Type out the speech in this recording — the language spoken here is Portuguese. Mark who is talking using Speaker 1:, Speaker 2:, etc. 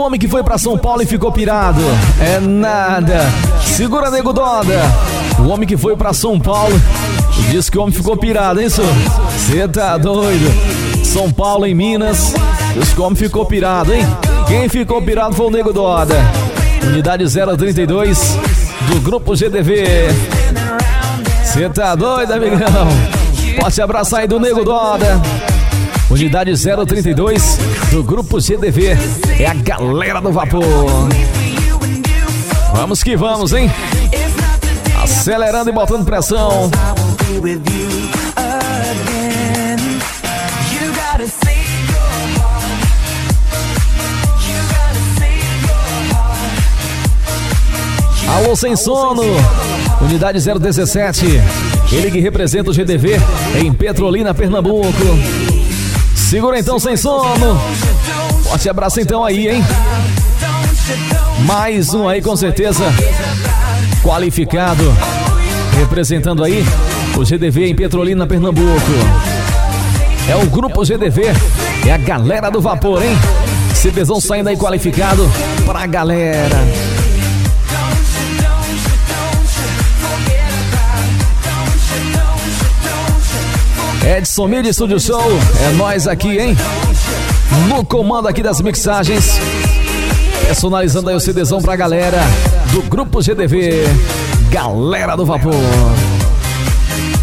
Speaker 1: homem que foi pra São Paulo e ficou pirado. É nada. Segura, nego Doda. O homem que foi pra São Paulo diz que o homem ficou pirado, hein, senhor? Você tá doido? São Paulo em Minas, diz que o homem ficou pirado, hein? Quem ficou pirado foi o nego Doda. Unidade 032 do Grupo GDV. Você tá doido, amigão? Pode abraçar aí do nego Doda. Unidade 032 do Grupo GDV. É a galera do vapor. Vamos que vamos, hein? Acelerando e botando pressão. Alô, sem sono. Unidade 017. Ele que representa o GDV em Petrolina, Pernambuco. Segura então, sem sono. Forte abraço então aí, hein? Mais um aí com certeza qualificado, representando aí o GDV em Petrolina, Pernambuco. É o Grupo GDV, é a galera do vapor, hein? CDzão saindo aí qualificado pra galera. Edson Mid Studio Show, é nós aqui, hein? No comando aqui das mixagens, personalizando aí o CDzão pra galera do Grupo GDV, galera do vapor.